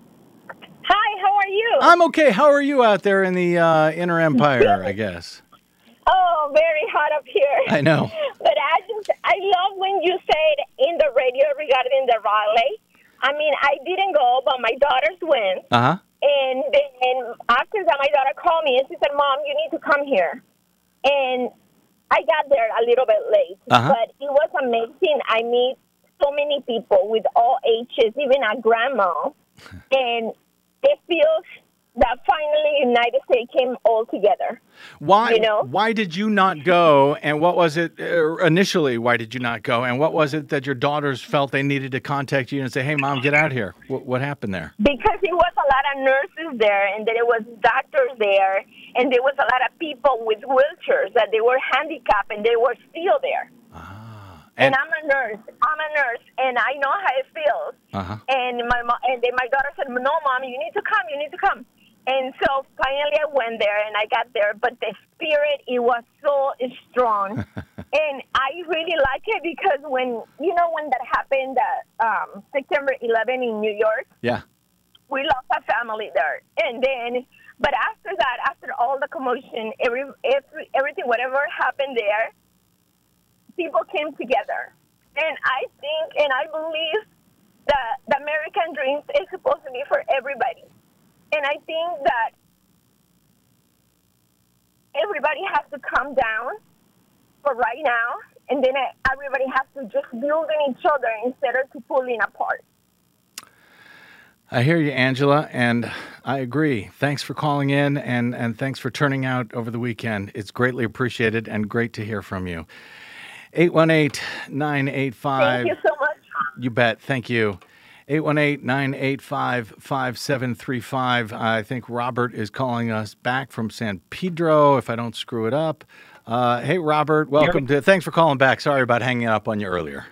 Hi, how are you? I'm okay. How are you out there in the uh, Inner Empire, I guess? Oh, very hot up here. I know. But I just, I love when you said in the radio regarding the rally. I mean, I didn't go, but my daughters went. Uh-huh. And then after that, my daughter called me and she said, Mom, you need to come here. And I got there a little bit late. Uh-huh. But it was amazing. I meet so many people with all ages, even a grandma. And it feels that finally the United States came all together. Why, You know? why did you not go, and what was it uh, initially, why did you not go, and what was it that your daughters felt they needed to contact you and say, hey, Mom, get out here? What, what happened there? Because it was a lot of nurses there, and there was doctors there, and there was a lot of people with wheelchairs that they were handicapped, and they were still there. And, and I'm a nurse. I'm a nurse, and I know how it feels. Uh-huh. And my mo- and then my daughter said, "No, Mom, you need to come. You need to come." And so finally, I went there, and I got there. But the spirit, it was so strong, and I really like it because when you know when that happened, uh, um, September eleventh in New York. Yeah. We lost a family there, and then, but after that, after all the commotion, every, every everything, whatever happened there, people came together, and I think, and I believe that the American dream is supposed to be for everybody, and I think that everybody has to calm down for right now, and then everybody has to just build in each other instead of to pulling apart. I hear you, Angela, and I agree. Thanks for calling in, and, and thanks for turning out over the weekend. It's greatly appreciated and great to hear from you. eight one eight, nine eight five. Thank you so much. You bet. Thank you. eight one eight, nine eight five, five seven three five. I think Robert is calling us back from San Pedro, if I don't screw it up. Uh, hey, Robert, welcome to. Thanks for calling back. Sorry about hanging up on you earlier.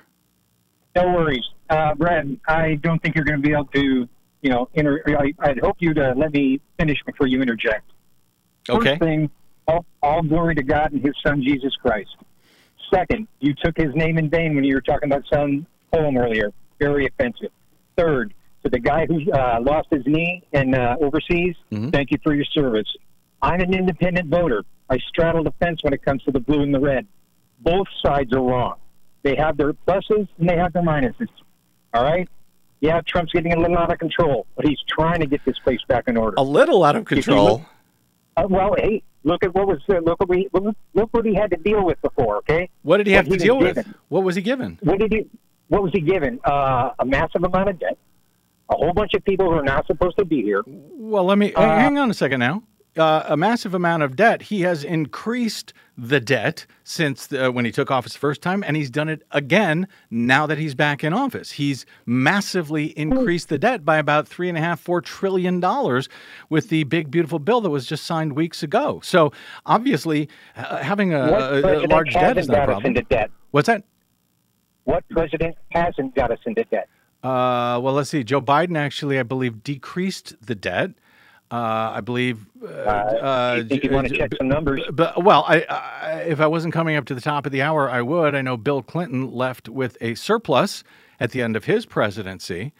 No worries. Uh, Brad, I don't think you're going to be able to, you know, inter- I, I'd hope you to let me finish before you interject. Okay. First thing, all, all glory to God and his son, Jesus Christ. Second, you took his name in vain when you were talking about some poem earlier. Very offensive. Third, to the guy who uh, lost his knee and uh, overseas, mm-hmm. thank you for your service. I'm an independent voter. I straddle the fence when it comes to the blue and the red. Both sides are wrong. They have their pluses and they have their minuses. All right? Yeah, Trump's getting a little out of control, but he's trying to get this place back in order. A little out of control. Look, uh, well, hey, look at what was uh, look what we look what he had to deal with before. Okay, what did he have what to he deal was with? given. What was he given? What did he? What was he given? Uh, a massive amount of debt. A whole bunch of people who are not supposed to be here. Well, let me Uh, hang on a second now. Uh, a massive amount of debt. He has increased the debt since the, when he took office the first time, and he's done it again now that he's back in office. He's massively increased the debt by about three and a half, four trillion dollars with the big, beautiful bill that was just signed weeks ago. So obviously, uh, having a, What a, a president large debt is hasn't not a got us problem. into debt? What's that? What president hasn't got us into debt? Uh, well, let's see. Joe Biden actually, I believe, decreased the debt. Uh, I believe. Uh, uh, you think you want to check some numbers? But well, I, I, if I wasn't coming up to the top of the hour, I would. I know Bill Clinton left with a surplus at the end of his presidency.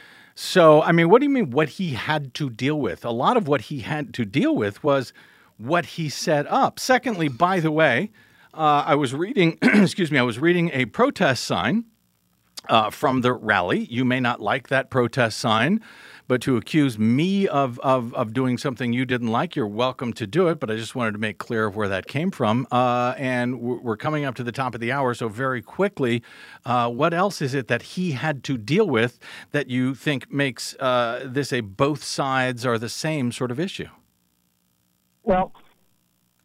So, I mean, what do you mean? What he had to deal with? A lot of what he had to deal with was what he set up. Secondly, by the way, uh, I was reading. excuse me. I was reading a protest sign uh, from the rally. You may not like that protest sign. But to accuse me of, of of doing something you didn't like, you're welcome to do it. But I just wanted to make clear of where that came from. Uh, and we're coming up to the top of the hour, so very quickly, uh, what else is it that he had to deal with that you think makes uh, this a both sides are the same sort of issue? Well,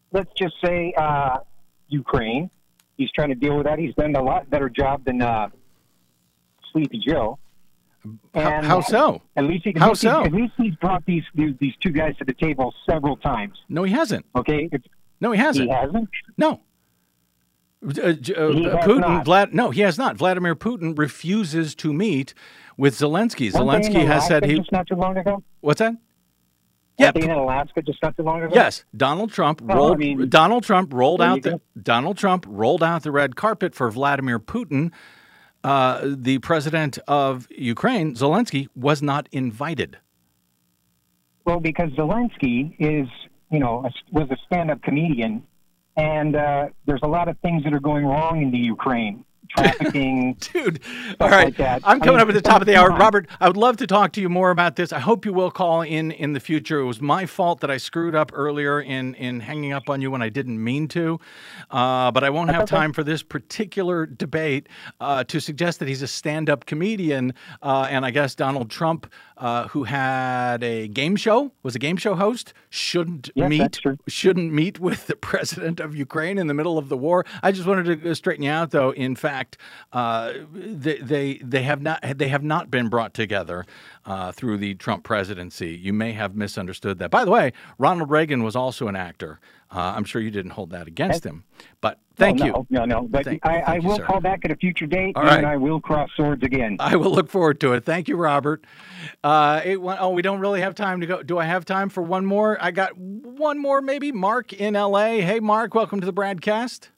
let's just say uh, Ukraine. He's trying to deal with that. He's done a lot better job than uh, Sleepy Joe. And how so? At least he, how at least so? He, at least he's brought these, these these two guys to the table several times. No, he hasn't. Okay. It's, no, he hasn't. He hasn't. No. Uh, uh, He has Putin, not. Vlad, no, he has not. Vladimir Putin refuses to meet with Zelensky. Weren't they in Zelensky has said Alaska he. just not too long ago. What's that? Yeah, in Alaska just not too long ago. Yes, Donald Trump Well, rolled. I mean, Donald Trump rolled there out you the go. Donald Trump rolled out the red carpet for Vladimir Putin. Uh, the president of Ukraine, Zelensky, was not invited. Well, because Zelensky is, you know, a, was a stand-up comedian, and uh, there's a lot of things that are going wrong in the Ukraine. Trafficking, dude. All right, like that. I'm I coming mean, up at the top of the hour. come on. Robert, I would love to talk to you more about this. I hope you will call in in the future. It was my fault that I screwed up earlier in, in hanging up on you when I didn't mean to. Uh, but I won't have time for this particular debate uh, to suggest that he's a stand-up comedian. Uh, and I guess Donald Trump, uh, who had a game show, was a game show host, shouldn't Yes, meet that's true. shouldn't meet with the president of Ukraine in the middle of the war. I just wanted to straighten you out, though. In fact, uh, they, they they have not they have not been brought together uh, through the Trump presidency. You may have misunderstood that. By the way, Ronald Reagan was also an actor. Uh, I'm sure you didn't hold that against him. But thank no, you. No, no, no. But Thank- I, I thank you, will sir. call back at a future date, All and right. I will cross swords again. I will look forward to it. Thank you, Robert. Uh, eight, one, oh, we don't really have time to go. Do I have time for one more? I got one more, maybe. Mark in L A. Hey, Mark, welcome to the Bradcast.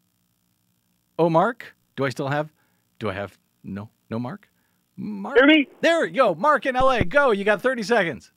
Oh, Mark, do I still have? Do I have? No, no, Mark. Mark. Hear me? There you go. Mark in L A. Go. You got thirty seconds.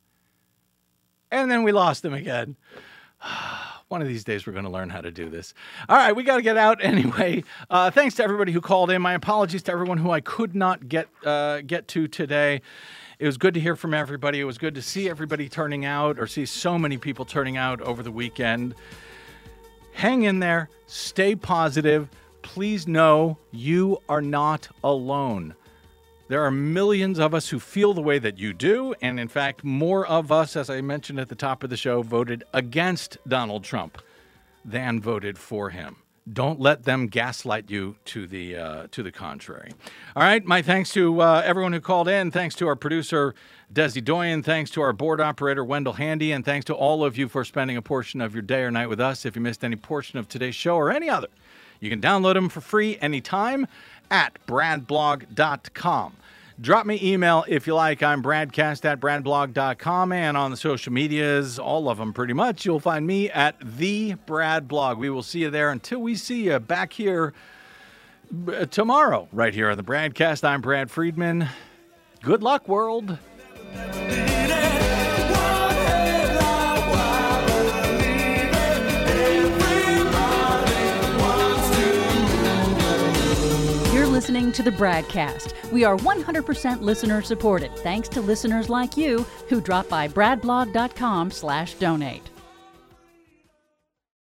And then we lost him again. One of these days, we're going to learn how to do this. All right, we got to get out anyway. Uh, thanks to everybody who called in. My apologies to everyone who I could not get uh, get to today. It was good to hear from everybody. It was good to see everybody turning out, or see so many people turning out over the weekend. Hang in there. Stay positive. Please know you are not alone. There are millions of us who feel the way that you do, and in fact, more of us, as I mentioned at the top of the show, voted against Donald Trump than voted for him. Don't let them gaslight you to the uh, to the contrary. All right, my thanks to uh, everyone who called in. Thanks to our producer, Desi Doyen. Thanks to our board operator, Wendell Handy. And thanks to all of you for spending a portion of your day or night with us. If you missed any portion of today's show or any other, you can download them for free anytime at brad blog dot com. Drop me email if you like. I'm bradcast at brad blog dot com, and on the social medias, all of them pretty much, you'll find me at the Brad Blog. We will see you there until we see you back here uh, tomorrow, right here on the Bradcast. I'm Brad Friedman. Good luck, world. Listening to the Bradcast. We are one hundred percent listener supported, thanks to listeners like you who drop by brad blog dot com slash donate.